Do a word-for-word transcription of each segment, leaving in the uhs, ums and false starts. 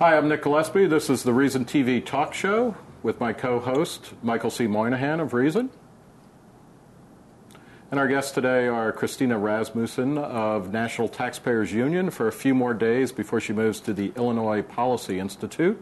Hi, I'm Nick Gillespie. This is the Reason T V talk show with my co-host, Michael C. Moynihan of Reason. And our guests today are Christina Rasmussen of National Taxpayers Union for a few more days before she moves to the Illinois Policy Institute,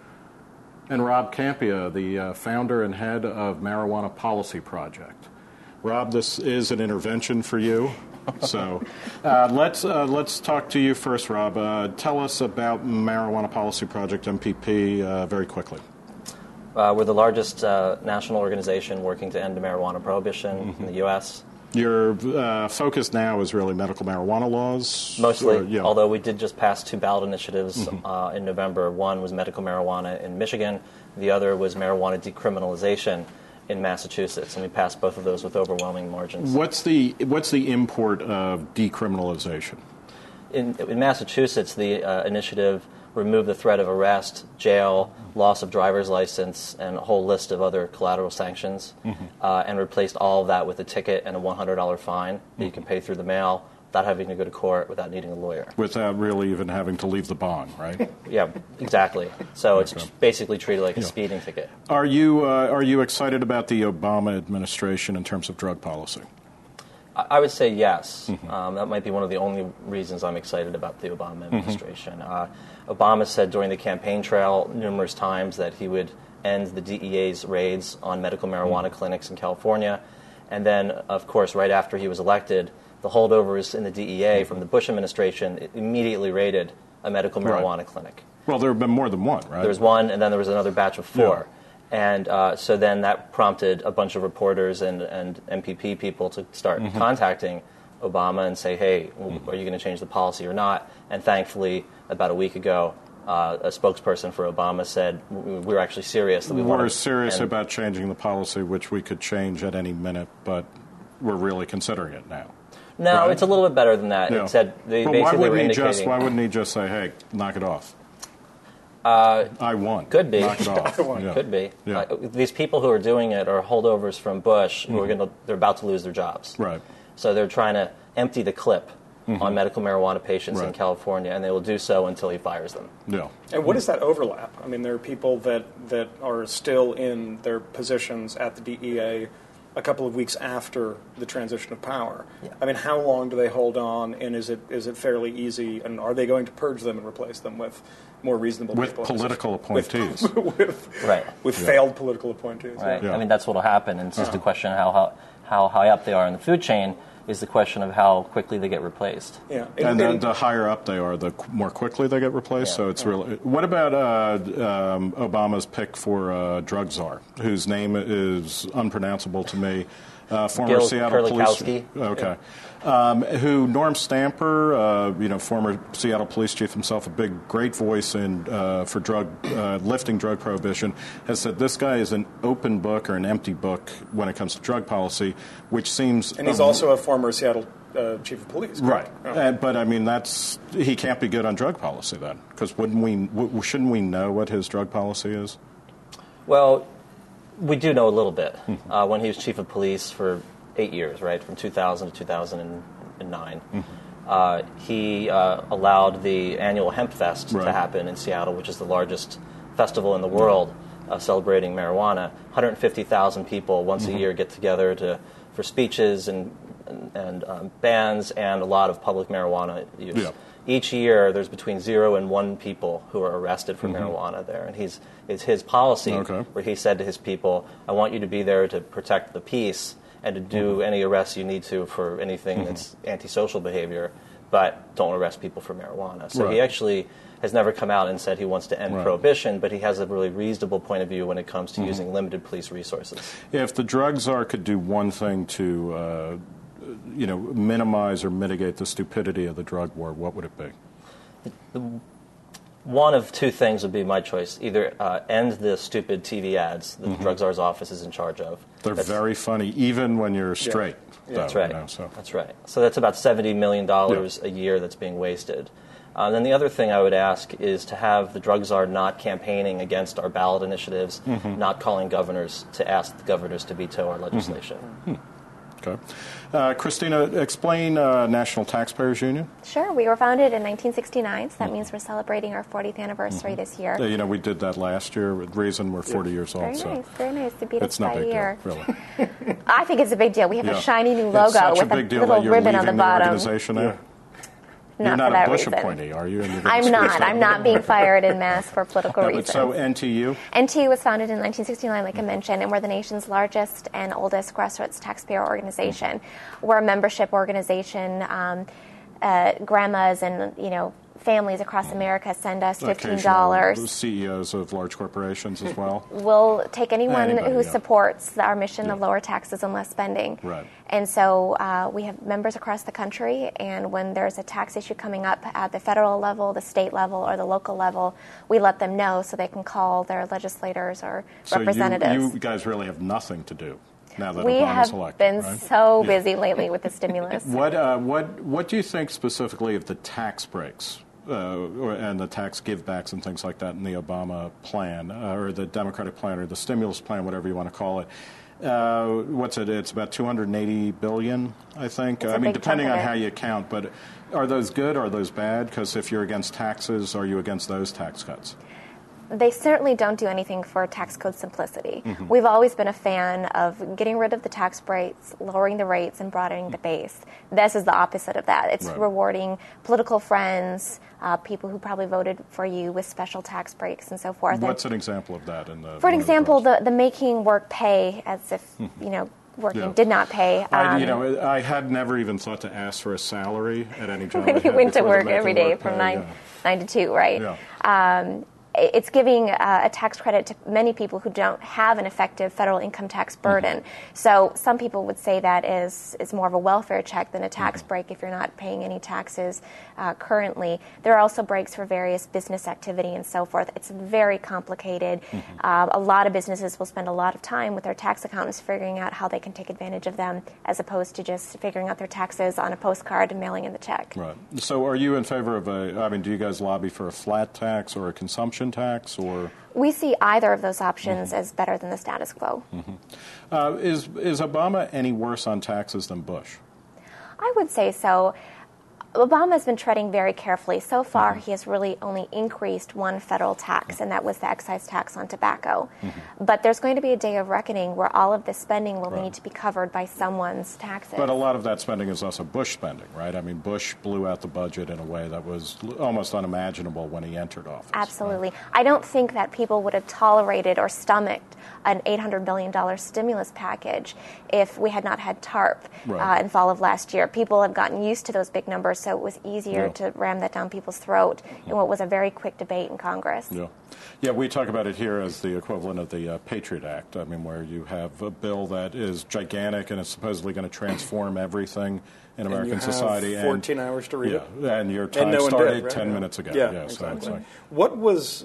and Rob Kampia, the uh, founder and head of Marijuana Policy Project. Rob, this is an intervention for you. So uh, let's uh, let's talk to you first, Rob. Uh, tell us about Marijuana Policy Project, M P P, uh, very quickly. Uh, we're the largest uh, national organization working to end marijuana prohibition mm-hmm. in the U S Your uh, focus now is really medical marijuana laws? Mostly, or, yeah. although we did just pass two ballot initiatives mm-hmm. uh, in November. One was medical marijuana in Michigan. The other was marijuana decriminalization in Massachusetts, and we passed both of those with overwhelming margins. What's the what's the import of decriminalization? In, in Massachusetts, the uh, initiative removed the threat of arrest, jail, loss of driver's license, and a whole list of other collateral sanctions, mm-hmm. uh, and replaced all of that with a ticket and a one hundred dollars fine that mm-hmm. you can pay through the mail without having to go to court, without needing a lawyer. Without really even having to leave the bond, right? Yeah, exactly. So okay. it's basically treated like a yeah. speeding ticket. Are you uh, are you excited about the Obama administration in terms of drug policy? I, I would say yes. Mm-hmm. Um, that might be one of the only reasons I'm excited about the Obama administration. Mm-hmm. Uh, Obama said during the campaign trail numerous times that he would end the D E A's raids on medical marijuana mm-hmm. clinics in California. And then, of course, right after he was elected, the holdovers in the D E A from the Bush administration immediately raided a medical marijuana right. clinic. Well, there have been more than one, right? There was one, and then there was another batch of four. Yeah. And uh, so then that prompted a bunch of reporters and, and M P P people to start mm-hmm. contacting Obama and say, hey, mm-hmm. are you going to change the policy or not? And thankfully, about a week ago, uh, a spokesperson for Obama said, we're actually serious. That we we're want serious and, about changing the policy, which we could change at any minute, but we're really considering it now. No, right? It's a little bit better than that. Yeah. It said they but basically why were wouldn't indicating. He just, why wouldn't he just say, "Hey, knock it off"? Uh, I won. Could be. Knock it off. yeah. Could be. Yeah. Uh, these people who are doing it are holdovers from Bush who mm-hmm. are going to. They're about to lose their jobs. Right. So they're trying to empty the clip mm-hmm. on medical marijuana patients right. in California, and they will do so until he fires them. Yeah. And what is that overlap? I mean, there are people that that are still in their positions at the D E A a couple of weeks after the transition of power. Yeah. I mean, how long do they hold on, and is it is it fairly easy, and are they going to purge them and replace them with more reasonable with people? Political appointees. With, with, right. with yeah. failed political appointees. Right. Yeah. I mean, that's what will happen, and it's just uh-huh. a question of how, how, how high up they are in the food chain is the question of how quickly they get replaced. Yeah. And, and then the higher up they are, the more quickly they get replaced. Yeah. So it's really. What about uh, um, Obama's pick for uh, drug czar, whose name is unpronounceable to me? Uh, former Gil Seattle police. Kerlikowske. Okay. Um, who Norm Stamper, uh, you know, former Seattle police chief himself, a big, great voice in uh, for drug uh, lifting drug prohibition, has said this guy is an open book or an empty book when it comes to drug policy, which seems. And he's a, also a former Seattle uh, chief of police. Right. Oh. And, but I mean, that's he can't be good on drug policy then, because wouldn't we? W- shouldn't we know what his drug policy is? Well, we do know a little bit. Mm-hmm. Uh, when he was chief of police for eight years, right, from two thousand to two thousand nine, mm-hmm. uh, he uh, allowed the annual Hemp Fest right. to happen in Seattle, which is the largest festival in the world uh, celebrating marijuana. one hundred fifty thousand people once mm-hmm. a year get together to for speeches and and, and um, bands and a lot of public marijuana use. Yeah. Each year, there's between zero and one people who are arrested for mm-hmm. marijuana there, and he's it's his policy okay. where he said to his people, "I want you to be there to protect the peace and to do mm-hmm. any arrests you need to for anything mm-hmm. that's antisocial behavior, but don't arrest people for marijuana." So right. he actually has never come out and said he wants to end right. prohibition, but he has a really reasonable point of view when it comes to mm-hmm. using limited police resources. If the drug czar could do one thing to, uh, you know, minimize or mitigate the stupidity of the drug war, what would it be? The, one of two things would be my choice. Either uh, end the stupid T V ads that mm-hmm. the drug czar's office is in charge of. They're that's, very funny, even when you're straight. Yeah. Though, that's right. You know, so. That's right. So that's about seventy million dollars yeah. a year that's being wasted. Uh, and then the other thing I would ask is to have the drug czar not campaigning against our ballot initiatives, mm-hmm. not calling governors to ask the governors to veto our legislation. Mm-hmm. Hmm. Okay. Uh, Christina, explain uh, National Taxpayers Union. Sure. We were founded in nineteen sixty-nine, so that mm-hmm. means we're celebrating our fortieth anniversary mm-hmm. this year. Uh, you know, we did that last year. The reason we're forty years old. Very so nice. Very nice. To beat it's us no by big a year. Deal, really. I think it's a big deal. We have yeah. a shiny new logo it's such with a, a big deal little that you're ribbon on the the bottom. Organization now. Yeah. You're not, not a Bush reason. appointee, are you? I'm not. I'm not being fired en masse for political no, reasons. So N T U? N T U was founded in nineteen sixty-nine, like I mentioned, and we're the nation's largest and oldest grassroots taxpayer organization. Mm-hmm. We're a membership organization. Um, uh, grandmas and, you know, families across America send us fifteen dollars. C E Os of large corporations as well? We'll take anyone Anybody, who yeah. supports our mission yeah. of lower taxes and less spending. Right. And so uh, we have members across the country, and when there's a tax issue coming up at the federal level, the state level, or the local level, we let them know so they can call their legislators or so representatives. You, you guys really have nothing to do now that we Obama's have elected, been right? so yeah. busy lately with the stimulus. What, uh, what, what do you think specifically of the tax breaks? Uh, and the tax givebacks and things like that in the Obama plan, uh, or the Democratic plan, or the stimulus plan, whatever you want to call it. Uh, what's it? It's about two hundred eighty billion dollars, I think. It's I mean, depending on it. how you count. But are those good? Are those bad? Because if you're against taxes, are you against those tax cuts? They certainly don't do anything for tax code simplicity. Mm-hmm. We've always been a fan of getting rid of the tax breaks, lowering the rates, and broadening the base. This is the opposite of that. It's right. rewarding political friends, uh, people who probably voted for you with special tax breaks and so forth. What's and an example of that? In the for an example, the, the making work pay as if, mm-hmm. you know, working yeah. did not pay. Um, I, you know, I had never even thought to ask for a salary at any job. when you went to work every day from pay, nine, yeah. nine to two, right? Yeah. Um, it's giving uh, a tax credit to many people who don't have an effective federal income tax burden. Mm-hmm. So some people would say that is, is more of a welfare check than a tax mm-hmm. break if you're not paying any taxes uh, currently. There are also breaks for various business activity and so forth. It's very complicated. Mm-hmm. Uh, a lot of businesses will spend a lot of time with their tax accountants figuring out how they can take advantage of them as opposed to just figuring out their taxes on a postcard and mailing in the check. Right. So are you in favor of a, I mean, do you guys lobby for a flat tax or a consumption tax, or? We see either of those options mm-hmm. as better than the status quo. Mm-hmm. Uh, is is Obama any worse on taxes than Bush? I would say so. Obama has been treading very carefully. So far, mm-hmm. he has really only increased one federal tax, and that was the excise tax on tobacco. Mm-hmm. But there's going to be a day of reckoning where all of this spending will right. need to be covered by someone's taxes. But a lot of that spending is also Bush spending, right? I mean, Bush blew out the budget in a way that was almost unimaginable when he entered office. Absolutely. Right? I don't think that people would have tolerated or stomached an eight hundred billion dollars stimulus package if we had not had TARP right. uh, in fall of last year. People have gotten used to those big numbers, so it was easier yeah. to ram that down people's throat in what was a very quick debate in Congress. Yeah, yeah. We talk about it here as the equivalent of the uh, Patriot Act. I mean, where you have a bill that is gigantic and is supposedly going to transform everything in American and you have society. fourteen and, hours to read yeah, it. and your time and no started did, right? ten yeah. minutes ago. Yeah, yeah exactly. So like, what was?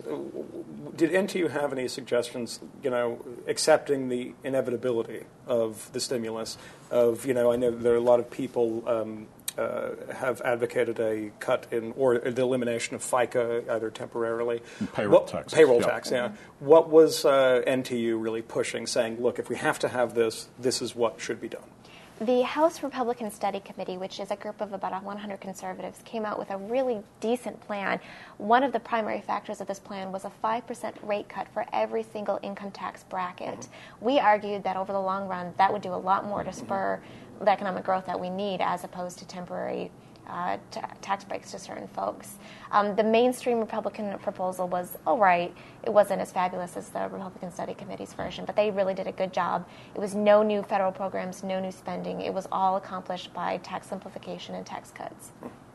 Did N T U have any suggestions? You know, accepting the inevitability of the stimulus. Of you know, I know there are a lot of people. Um, Uh, have advocated a cut in or the elimination of FICA either temporarily. Payroll what, tax. Payroll yeah. tax, yeah. What was uh, N T U really pushing, saying, look, if we have to have this, this is what should be done? The House Republican Study Committee, which is a group of about one hundred conservatives, came out with a really decent plan. One of the primary factors of this plan was a five percent rate cut for every single income tax bracket. Mm-hmm. We argued that over the long run, that would do a lot more to spur the economic growth that we need as opposed to temporary uh, t- tax breaks to certain folks. Um, the mainstream Republican proposal was all right. It wasn't as fabulous as the Republican Study Committee's version, but they really did a good job. It was no new federal programs, no new spending. It was all accomplished by tax simplification and tax cuts.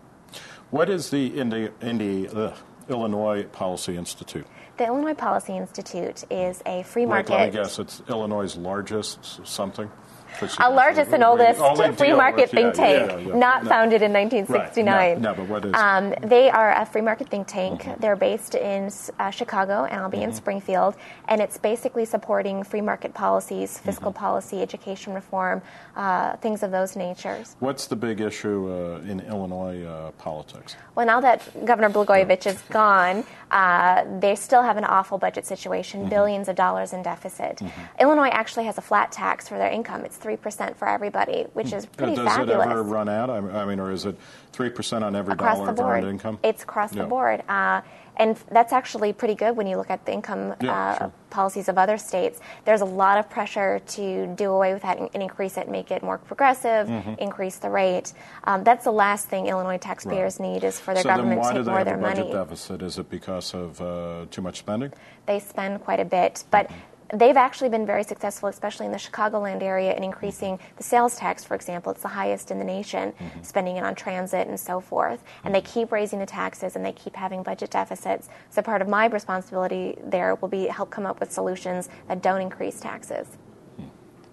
What is the Indi- Indi- uh, Illinois Policy Institute? The Illinois Policy Institute is a free market. Like, let me guess, it's Illinois' largest something? Our largest and oldest free market with, think yeah, tank, yeah, yeah, not no. founded in nineteen sixty-nine. Right. No, no, but what is um, They are a free market think tank. Mm-hmm. They're based in uh, Chicago, Albion, mm-hmm. Springfield, and it's basically supporting free market policies, fiscal mm-hmm. policy, education reform, uh, things of those natures. What's the big issue uh, in Illinois uh, politics? Well, now that Governor Blagojevich is gone, uh, they still still have an awful budget situation, mm-hmm. billions of dollars in deficit. Mm-hmm. Illinois actually has a flat tax for their income. It's three percent for everybody, which is pretty Does fabulous. Does it ever run out? I mean, or is it three percent on every across dollar the of board. earned income? It's across yeah. the board. Uh, and that's actually pretty good when you look at the income yeah, uh, sure. policies of other states. There's a lot of pressure to do away with that and increase it, make it more progressive, mm-hmm. increase the rate. Um, that's the last thing Illinois taxpayers right. need is for their so government to take more of their money. So then why do they money. have a budget deficit? Is it because of uh, too much spending? They spend quite a bit, but mm-hmm. they've actually been very successful, especially in the Chicagoland area, in increasing the sales tax, for example. It's the highest in the nation, mm-hmm. spending it on transit and so forth. Mm-hmm. And they keep raising the taxes, and they keep having budget deficits. So part of my responsibility there will be help come up with solutions that don't increase taxes. Hmm.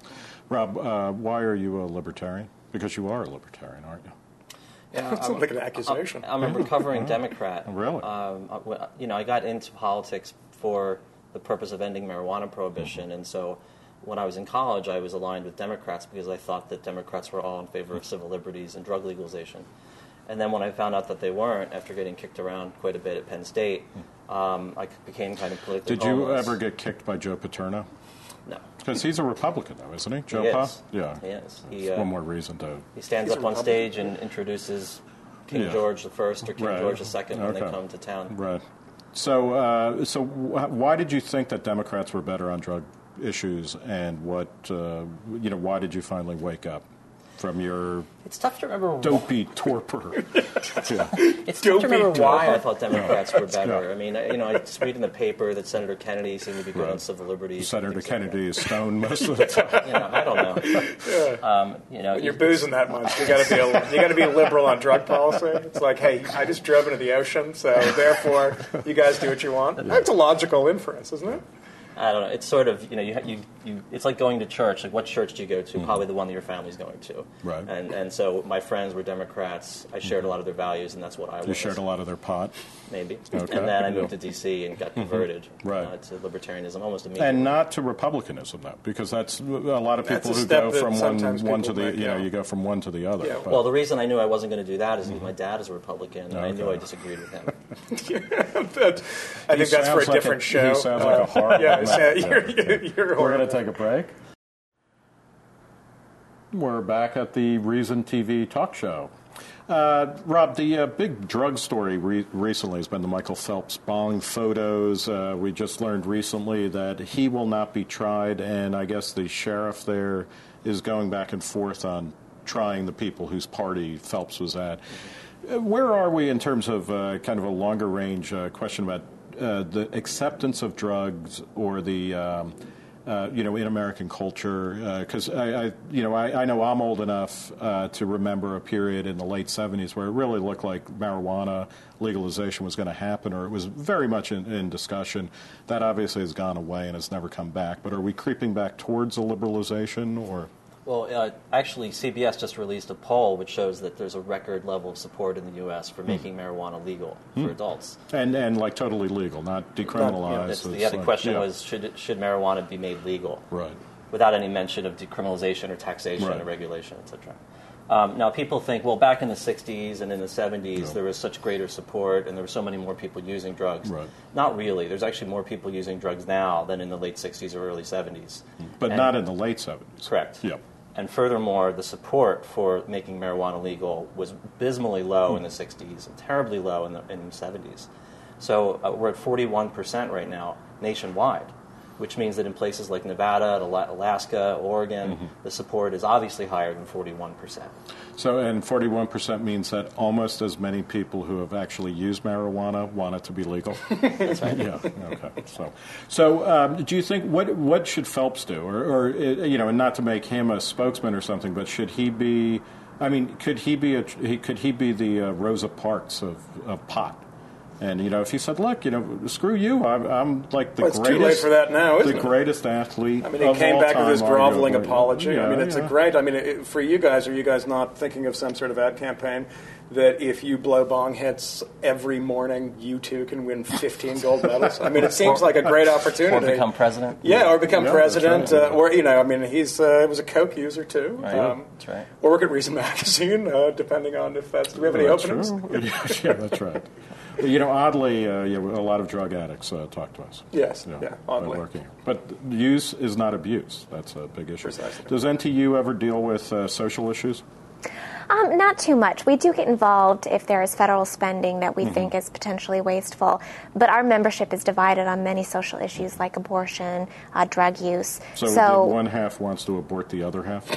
Rob, uh, why are you a libertarian? Because you are a libertarian, aren't you? Yeah, it's like an accusation. I'm, I'm a recovering Democrat. Oh, really? Um, you know, I got into politics for the purpose of ending marijuana prohibition, mm-hmm. and so when I was in college, I was aligned with Democrats because I thought that Democrats were all in favor of civil liberties and drug legalization. And then when I found out that they weren't, after getting kicked around quite a bit at Penn State, um, I became kind of politically Did you homeless. ever get kicked by Joe Paterno? No. Because he's a Republican, though, isn't he? Joe he Pa? is. Yeah. He is. He, That's uh, one more reason to... He stands up on stage and introduces King yeah. George the First or King right. George the Second when okay. they come to town. Right. So, uh, so wh- why did you think that Democrats were better on drug issues, and what, uh, you know, why did you finally wake up from your it's tough to remember dopey torpor? yeah. It's tough to remember torpor. why I thought Democrats yeah. were better. Yeah. I mean, you know, I just read in the paper that Senator Kennedy seemed to be good right. on civil liberties. Senator Kennedy like is stoned most of the time. you know, I don't know. Yeah. Um, you know, when you're boozing that much, you got to be a, you got to be liberal on drug policy. It's like, hey, I just drove into the ocean, so therefore, you guys do what you want. That's a logical inference, isn't it? I don't know. It's sort of, you know, you, you, you it's like going to church. Like, what church do you go to? Mm-hmm. Probably the one that your family's going to. Right. And and so my friends were Democrats. I shared a lot of their values, and that's what I was. You shared a lot of their pot? Maybe. Okay. And then I moved yeah. to D C and got converted mm-hmm. right. uh, to libertarianism almost immediately. And not to republicanism, though, because that's a lot of people a who step go that from one sometimes one to people the make, you know yeah. you go from one to the other. Yeah. But- Well, the reason I knew I wasn't going to do that is because my dad is a Republican, and I knew Okay. I disagreed with him. That- I think that's for a like different a, show. He sounds like a horrible yeah, man. you're, you're, you're We're going to take a break. We're back at the Reason T V talk show. Uh, Rob, the uh, big drug story re- recently has been the Michael Phelps bong photos. Uh, we just learned recently that he will not be tried, and I guess the sheriff there is going back and forth on trying the people whose party Phelps was at. Uh, where are we in terms of uh, kind of a longer range uh, question about uh, the acceptance of drugs or the um, Uh, you know, in American culture, because uh, I, I, you know, I, I know I'm old enough uh, to remember a period in the late seventies where it really looked like marijuana legalization was going to happen, or it was very much in, in discussion. That obviously has gone away and has never come back. But are we creeping back towards a liberalization, or? Well, uh, actually, C B S just released a poll which shows that there's a record level of support in the U S for making mm. marijuana legal mm. for adults. And and like totally legal, not decriminalized. Not, you know, the other like, question yeah. was, should it, should marijuana be made legal? Right. Without any mention of decriminalization or taxation right. or regulation, et cetera. Um, now, people think, well, back in the sixties and in the seventies, yeah. there was such greater support and there were so many more people using drugs. Right. Not really. There's actually more people using drugs now than in the late sixties or early seventies. But and, not in the late seventies. Correct. Yep. And furthermore, the support for making marijuana legal was abysmally low mm. in the sixties and terribly low in the, in the seventies. So uh, we're at forty-one percent right now nationwide, which means that in places like Nevada, Alaska, Oregon, mm-hmm. the support is obviously higher than forty-one percent. So, and forty-one percent means that almost as many people who have actually used marijuana want it to be legal? That's right. Yeah, okay. So, so um, do you think, what what should Phelps do? Or, or, you know, and not to make him a spokesman or something, but should he be, I mean, could he be, a, could he be the uh, Rosa Parks of, of pot? And, you know, if he said, look, you know, screw you, I'm, I'm like the well, it's greatest. Too late for that now, isn't the it? greatest athlete. I mean, he of came all back time, with his groveling arguably. apology. Yeah, I mean, it's yeah. a great. I mean, it, for you guys, are you guys not thinking of some sort of ad campaign that if you blow bong hits every morning, you too can win fifteen gold medals? I mean, it seems like a great opportunity. Or become president. Yeah, or become yeah, president. Right. Uh, or you know, I mean, he's uh, was a Coke user too. Right. Um, that's right. Or work at Reason Magazine, uh, depending on if that's. Do we have any That's openings? true. yeah, that's right. You know, oddly, uh, you know, a lot of drug addicts uh, talk to us. Yes, you know, yeah, oddly. Working. But use is not abuse. That's a big issue. Precisely. Does N T U ever deal with uh, social issues? Um, not too much. We do get involved if there is federal spending that we Mm-hmm. think is potentially wasteful. But our membership is divided on many social issues like abortion, uh, drug use. So, so one half wants to abort the other half?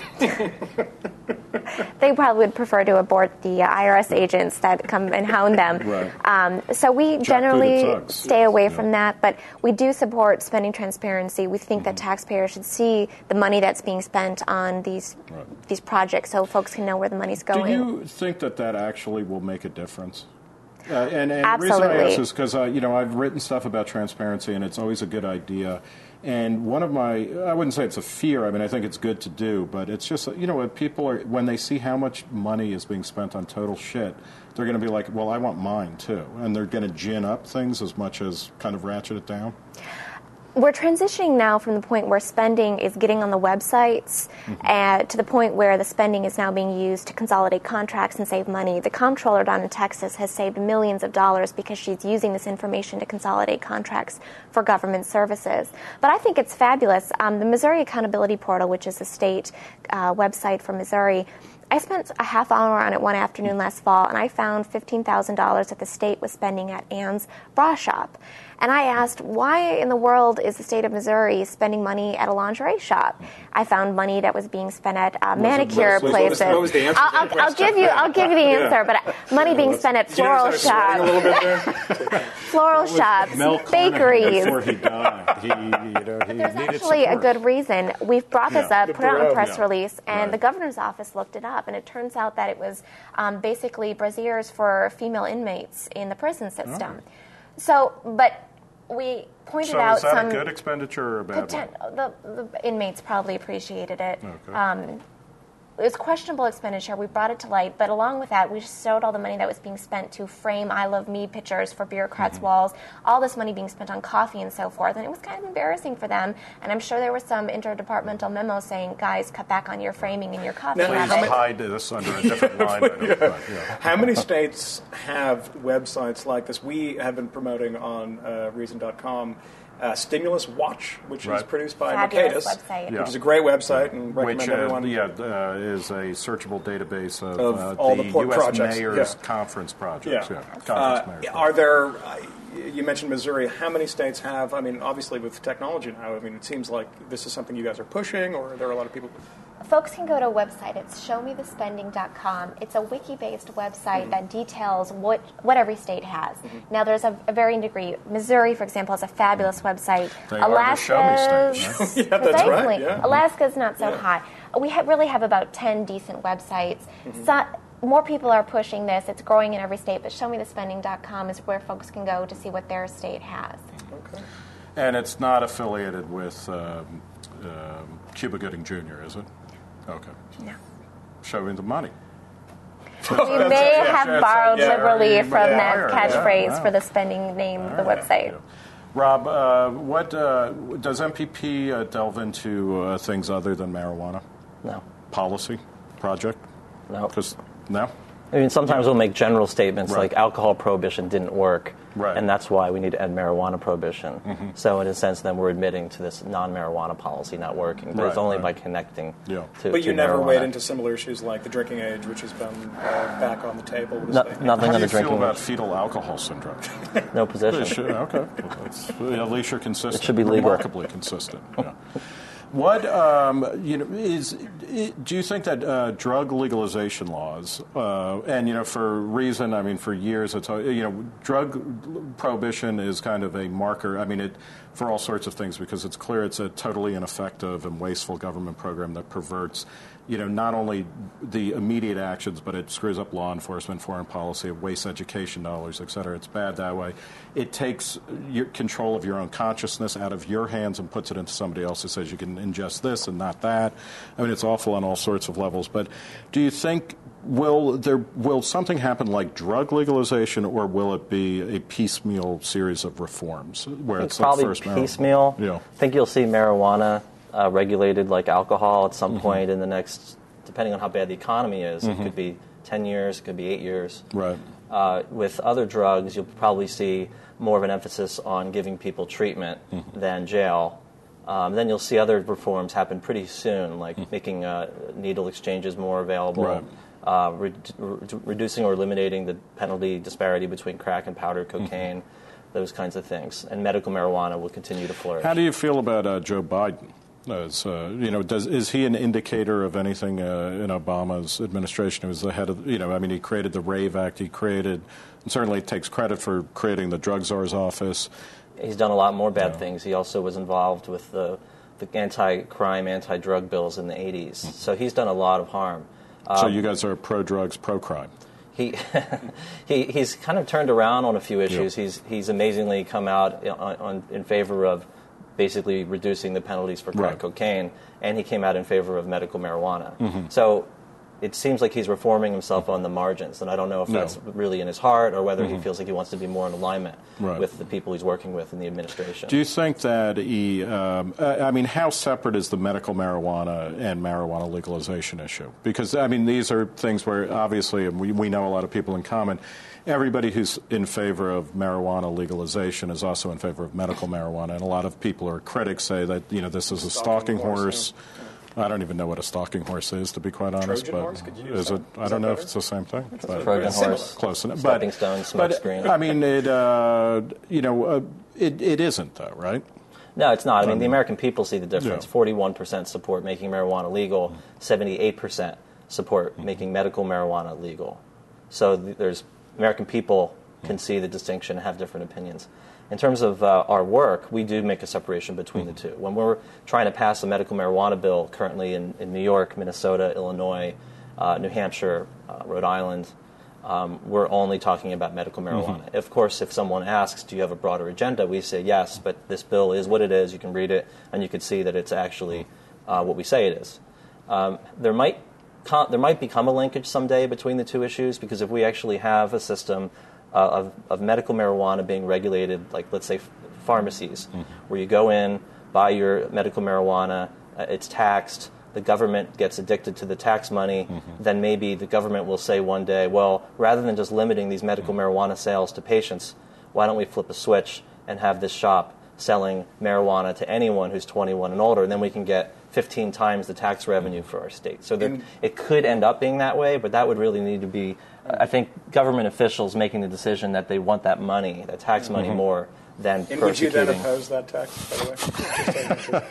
They probably would prefer to abort the uh, I R S agents that come and hound them. Right. Um, so we Jack generally Buda stay away yeah. from that, but we do support spending transparency. We think Mm-hmm. that taxpayers should see the money that's being spent on these Right. these projects so folks can know where the money's Do going. you think that that actually will make a difference? Uh, and and the Absolutely. reason I ask is because uh, you know I've written stuff about transparency, and it's always a good idea. And one of my, I wouldn't say it's a fear. I mean, I think it's good to do, but it's just you know when people are when they see how much money is being spent on total shit, they're going to be like, well, I want mine too, and they're going to gin up things as much as kind of ratchet it down. We're transitioning now from the point where spending is getting on the websites mm-hmm. uh, to the point where the spending is now being used to consolidate contracts and save money. The comptroller down in Texas has saved millions of dollars because she's using this information to consolidate contracts for government services. But I think it's fabulous. Um, the Missouri Accountability Portal, which is a state uh, website for Missouri, I spent a half hour on it one afternoon last fall, and I found fifteen thousand dollars that the state was spending at Ann's Bra Shop. And I asked, why in the world is the state of Missouri spending money at a lingerie shop? I found money that was being spent at uh, manicure what was- places. what was the answer to I'll, that I'll, I'll give you, I'll give you the answer. But uh, money being spent at Did you notice floral I was sweating a shops, little bit there? floral shops, Mel Carnahan bakeries. before he died. He, you know, he There's needed actually a support. good reason. We've brought this Yeah. up, put it on a press Yeah. release, and Right. the governor's office looked it up, and it turns out that it was um, basically brassieres for female inmates in the prison system. Oh. So, but we pointed So out is that some a good expenditure or a bad poten- one? the, the inmates probably appreciated it. Okay. Um, it was questionable expenditure. We brought it to light, but along with that, we showed all the money that was being spent to frame "I Love Me" pictures for bureaucrats' Mm-hmm. walls. All this money being spent on coffee and so forth, and it was kind of embarrassing for them. And I'm sure there were some interdepartmental memos saying, "Guys, cut back on your framing and your coffee." Now, Please how many- hide this under a different line item. But, yeah. How many states have websites like this? We have been promoting on uh, Reason dot com uh, Stimulus Watch, which is Right. produced by Fabulous Mercatus, website. Yeah. which is a great website and recommend Which uh, everyone. yeah, uh, is a searchable database of, Of uh, all the, the port U S projects, Mayor's yeah. conference projects. Yeah. Yeah, conference Uh, mayors. are there? Uh, you mentioned Missouri. How many states have? I mean, obviously with technology now, I mean, it seems like this is something you guys are pushing, or there are a lot of people. Folks can go to a website. It's show me the spending dot com. It's a wiki-based website that details what, what every state has. Now, there's a, a varying degree. Missouri, for example, has a fabulous website. They are the show me Alaska's, state, Yeah, that's right, precisely. yeah. Alaska's not so Yeah. high. We ha- really have about ten decent websites. Mm-hmm. So, more people are pushing this. It's growing in every state, but show me the spending dot com is where folks can go to see what their state has. Okay. And it's not affiliated with um, um, Cuba Gooding Junior, is it? Okay. No. Show me the money. We may yeah, have yeah, borrowed yeah, liberally yeah, from yeah, that yeah, catchphrase yeah. for the spending name of the All right. website. Yeah. Rob, uh, what uh, does M P P uh, delve into uh, things other than marijuana? No. Policy, project? No. 'Cause- no? I mean, sometimes we'll make general statements Right. like alcohol prohibition didn't work, Right. and that's why we need to end marijuana prohibition. So, in a sense, then we're admitting to this non-marijuana policy not working, but it's Right, only right. by connecting Yeah. to But you to never marijuana. wade into similar issues like the drinking age, which has been uh, back on the table. What is No, it? nothing How on do the you feel drinking about age. fetal alcohol syndrome? No position. Sure, okay. That's, at least you're consistent. It should be legal. Remarkably consistent. Yeah. What um, you know is? Do you think that uh, drug legalization laws uh, and you know for reason? I mean, for years, it's you know drug prohibition is kind of a marker. I mean, it for all sorts of things because it's clear it's a totally ineffective and wasteful government program that perverts. You know, not only the immediate actions, but it screws up law enforcement, foreign policy, it wastes education dollars, et cetera. It's bad that way. It takes your control of your own consciousness out of your hands and puts it into somebody else that says you can ingest this and not that. I mean, it's awful on all sorts of levels. But do you think will there will something happen like drug legalization, or will it be a piecemeal series of reforms where I think it's like probably first marijuana? piecemeal. Yeah. I think you'll see marijuana uh, regulated like alcohol at some Mm-hmm. point in the next depending on how bad the economy is. Mm-hmm. It could be ten years, it could be eight years. Right. Uh, with other drugs, you'll probably see more of an emphasis on giving people treatment mm-hmm. than jail. Um, then you'll see other reforms happen pretty soon, like mm-hmm. making uh, needle exchanges more available, right. uh, re- re- reducing or eliminating the penalty disparity between crack and powder cocaine, mm-hmm. those kinds of things. And medical marijuana will continue to flourish. How do you feel about uh, Joe Biden? As, uh, you know, does, is he an indicator of anything uh, in Obama's administration? He was the head of, you know, I mean, he created the RAVE Act. He created, and certainly takes credit for creating the Drug Czar's office. He's done a lot more bad yeah. things. He also was involved with the, the anti-crime, anti-drug bills in the eighties. Mm-hmm. So he's done a lot of harm. Um, so you guys are pro-drugs, pro-crime. He, he he's kind of turned around on a few issues. Yeah. He's he's amazingly come out on, on, in favor of basically reducing the penalties for crack right. cocaine, and he came out in favor of medical marijuana. Mm-hmm. So it seems like he's reforming himself on the margins, and I don't know if no. that's really in his heart or whether mm-hmm. he feels like he wants to be more in alignment right. with the people he's working with in the administration. Do you think that he, um, I mean, how separate is the medical marijuana and marijuana legalization issue? Because, I mean, these are things where obviously we, we know a lot of people in common. Everybody who's in favor of marijuana legalization is also in favor of medical marijuana, and a lot of people or critics say that, you know, this is a stalking, stalking horse. horse. Yeah. I don't even know what a stalking horse is, to be quite honest. Trojan but horse? Could you use is that? it? I Is don't know better? if it's the same thing. But Trojan horse, close enough. stepping but, stone, smoke but, screen. I mean, it. Uh, you know, uh, it it isn't though, right? No, it's not. I mean, Um, the American people see the difference. Yeah. Forty-one percent support making marijuana legal. Seventy-eight percent support Mm-hmm. making medical marijuana legal. So th- there's American people can see the distinction and have different opinions. In terms of uh, our work, we do make a separation between mm-hmm. the two. When we're trying to pass a medical marijuana bill currently in, in New York, Minnesota, Illinois, uh, New Hampshire, uh, Rhode Island, um, we're only talking about medical marijuana. Mm-hmm. Of course, if someone asks, do you have a broader agenda, we say yes, but this bill is what it is. You can read it, and you can see that it's actually uh, what we say it is. Um, there might com- there might become a linkage someday between the two issues, because if we actually have a system Uh, of, of medical marijuana being regulated, like, let's say, f- pharmacies, mm-hmm. where you go in, buy your medical marijuana, uh, it's taxed, the government gets addicted to the tax money, mm-hmm. then maybe the government will say one day, well, rather than just limiting these medical mm-hmm. marijuana sales to patients, why don't we flip a switch and have this shop selling marijuana to anyone who's twenty-one and older, and then we can get fifteen times the tax revenue for our state. So there, it could end up being that way, but that would really need to be, I think, government officials making the decision that they want that money, that tax money, mm-hmm. more than and persecuting. Would you then oppose that tax, by the way?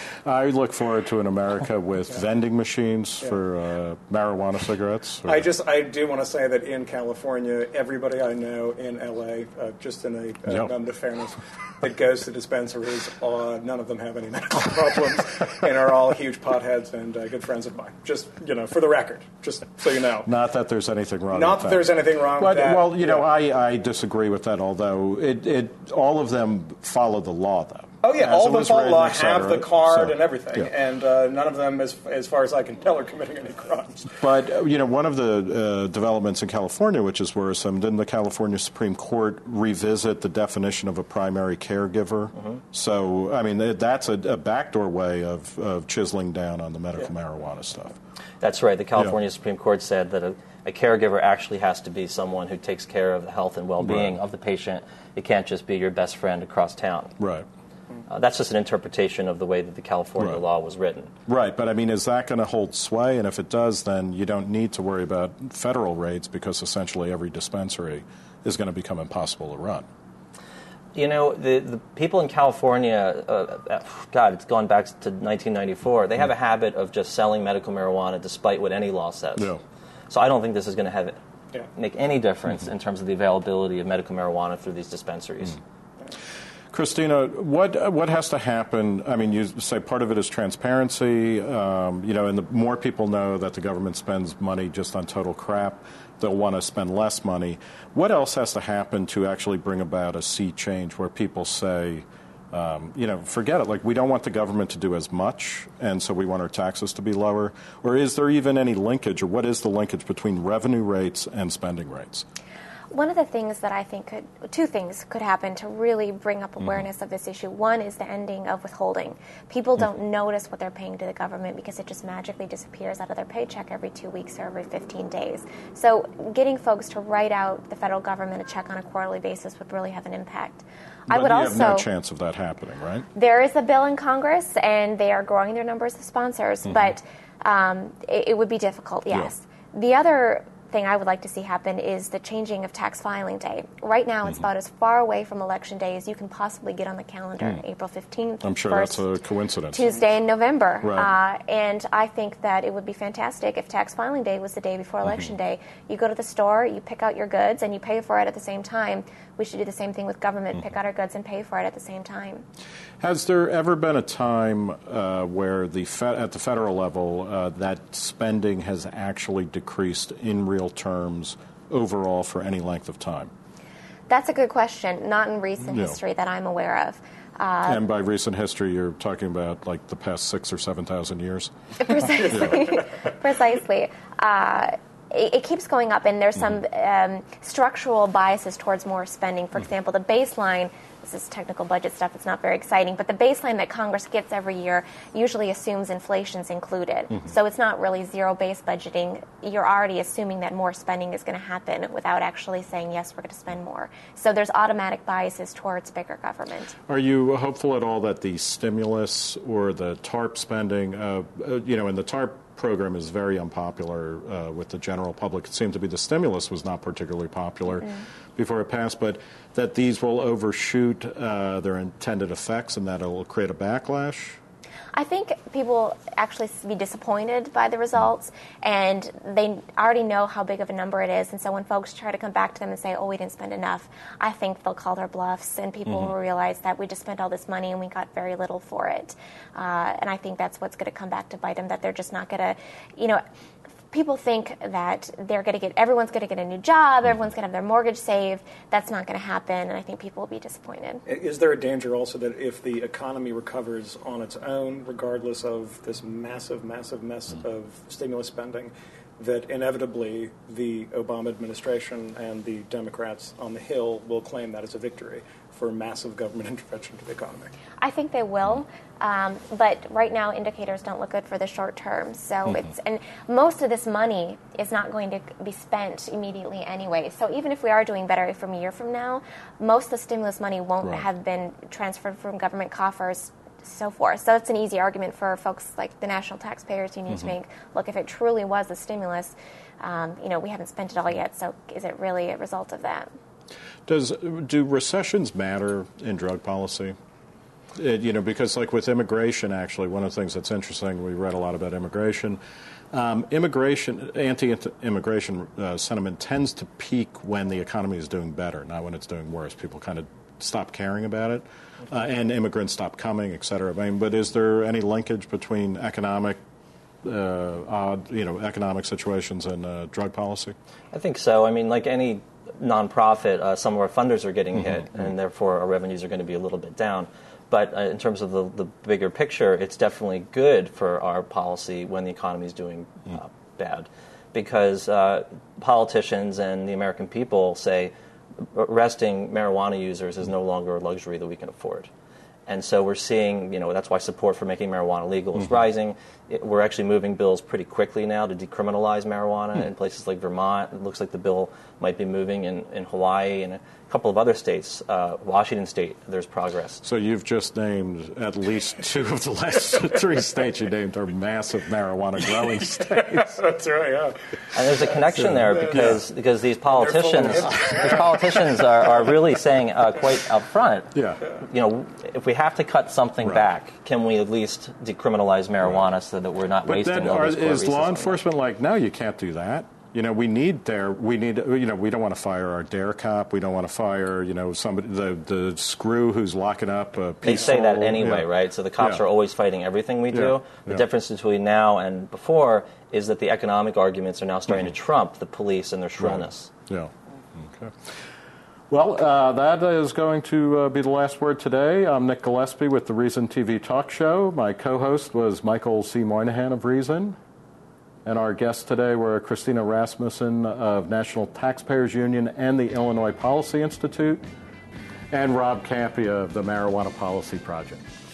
I look forward to an America with yeah. vending machines yeah. for uh, marijuana cigarettes. Or... I just, I do want to say that in California, everybody I know in L A, uh, just in a uh, yep. none to fairness, that goes to dispensaries, uh, none of them have any medical problems, and are all huge potheads and uh, good friends of mine. Just, you know, for the record, just so you know. Not that there's anything wrong. Not with that there's anything wrong but, with that. Well, you yeah. know, I, I disagree with that. Although it, it, all of them follow the law, though. Oh, yeah, As all the follow law have the card so, and everything, yeah. and uh, none of them, as as far as I can tell, are committing any crimes. But, uh, you know, one of the uh, developments in California, which is worrisome, didn't the California Supreme Court revisit the definition of a primary caregiver? Mm-hmm. So, I mean, that's a, a backdoor way of, of chiseling down on the medical yeah. marijuana stuff. That's right. The California yeah. Supreme Court said that a, a caregiver actually has to be someone who takes care of the health and well-being right. of the patient. It can't just be your best friend across town. Right. Uh, that's just an interpretation of the way that the California right. law was written. Right, but I mean, is that going to hold sway? And if it does, then you don't need to worry about federal rates, because essentially every dispensary is going to become impossible to run. You know, the, the people in California, uh, God, it's gone back to nineteen ninety-four, they have a habit of just selling medical marijuana despite what any law says. Yeah. So I don't think this is going to have yeah. make any difference mm-hmm. in terms of the availability of medical marijuana through these dispensaries. Mm-hmm. Christina, what what has to happen? I mean, you say part of it is transparency, um, you know, and the more people know that the government spends money just on total crap, they'll want to spend less money. What else has to happen to actually bring about a sea change where people say, um, you know, forget it, like we don't want the government to do as much, and so we want our taxes to be lower? Or is there even any linkage, or what is the linkage between revenue rates and spending rates? One of the things that I think could, two things could happen to really bring up awareness mm-hmm. of this issue. One is the ending of withholding. People don't mm-hmm. notice what they're paying to the government because it just magically disappears out of their paycheck every two weeks or every fifteen days. So getting folks to write out the federal government a check on a quarterly basis would really have an impact. But I would you also, have no chance of that happening, right? There is a bill in Congress, and they are growing their numbers of sponsors, mm-hmm. but um, it, it would be difficult, yes. Yeah. The other thing I would like to see happen is the changing of tax filing day. Right now, it's mm-hmm. about as far away from Election Day as you can possibly get on the calendar. Mm. April fifteenth. I'm sure first, that's a coincidence. Tuesday in November. Right. Uh, and I think that it would be fantastic if tax filing day was the day before Election mm-hmm. Day. You go to the store, you pick out your goods, and you pay for it at the same time. We should do the same thing with government, mm-hmm. pick out our goods and pay for it at the same time. Has there ever been a time uh, where the fe- at the federal level uh, that spending has actually decreased in real terms overall for any length of time? That's a good question. Not in recent yeah. history that I'm aware of. Uh, and by recent history, you're talking about like the past six or seven thousand years? Precisely. yeah. Precisely. Uh, It, it keeps going up, and there's some um, structural biases towards more spending. For example, the baseline, this is technical budget stuff, it's not very exciting, but the baseline that Congress gets every year usually assumes inflation's included. Mm-hmm. So it's not really zero-based budgeting. You're already assuming that more spending is going to happen without actually saying, yes, we're going to spend more. So there's automatic biases towards bigger government. Are you hopeful at all that the stimulus or the TARP spending, uh, you know, in the TARP program is very unpopular uh, with the general public. It seemed to be the stimulus was not particularly popular mm-hmm. before it passed, but that these will overshoot uh, their intended effects and that it will create a backlash? I think people actually be disappointed by the results, and they already know how big of a number it is. And so when folks try to come back to them and say, oh, we didn't spend enough, I think they'll call their bluffs, and people mm-hmm. will realize that we just spent all this money and we got very little for it. Uh, and I think that's what's going to come back to bite them, that they're just not going to, you know, people think that they're going to get, everyone's going to get a new job, everyone's going to have their mortgage saved. That's not going to happen, and I think people will be disappointed. Is there a danger also that if the economy recovers on its own, regardless of this massive, massive mess mm. of stimulus spending, that inevitably the Obama administration and the Democrats on the Hill will claim that as a victory for massive government intervention to the economy? I think they will, um, but right now indicators don't look good for the short term. So mm-hmm. it's and most of this money is not going to be spent immediately anyway. So even if we are doing better from a year from now, most of the stimulus money won't right. have been transferred from government coffers. So forth. So it's an easy argument for folks like the National Taxpayers Union mm-hmm. to make. Look, if it truly was a stimulus, um, you know, we haven't spent it all yet. So is it really a result of that? Does do recessions matter in drug policy? It, you know, because like with immigration, actually, one of the things that's interesting, we read a lot about immigration. Um, immigration, anti-immigration uh, sentiment tends to peak when the economy is doing better, not when it's doing worse. People kind of stop caring about it, uh, and immigrants stop coming, et cetera. I mean, but is there any linkage between economic, uh, odd, you know, economic situations and uh, drug policy? I think so. I mean, like any nonprofit, uh, some of our funders are getting mm-hmm, hit, mm-hmm. and therefore our revenues are going to be a little bit down. But uh, in terms of the, the bigger picture, it's definitely good for our policy when the economy is doing uh, mm. bad, because uh, politicians and the American people say arresting marijuana users is no longer a luxury that we can afford. And so we're seeing, you know, that's why support for making marijuana legal is mm-hmm. rising. It, we're actually moving bills pretty quickly now to decriminalize marijuana mm. in places like Vermont. It looks like the bill might be moving in, in Hawaii and a couple of other states. Uh, Washington State, there's progress. So you've just named at least two of the last three states you named are massive marijuana growing states. That's right, yeah. And there's a connection there because yeah. because these politicians these politicians are, are really saying uh, quite upfront, yeah. you know, if we have to cut something right. back, can we at least decriminalize marijuana right. so that we're not but wasting then all are, this is law enforcement like, no, you can't do that? You know, we need their, we need, you know, we don't want to fire our dare cop. We don't want to fire, you know, somebody, the the screw who's locking up a They say hole. that anyway, yeah. right? So the cops yeah. are always fighting everything we do. Yeah. The yeah. difference between now and before is that the economic arguments are now starting mm-hmm. to trump the police and their shrillness. Right. Yeah. Okay. Well, uh, that is going to uh, be the last word today. I'm Nick Gillespie with the Reason T V Talk Show. My co-host was Michael C. Moynihan of Reason. And our guests today were Christina Rasmussen of National Taxpayers Union and the Illinois Policy Institute, and Rob Kampia of the Marijuana Policy Project.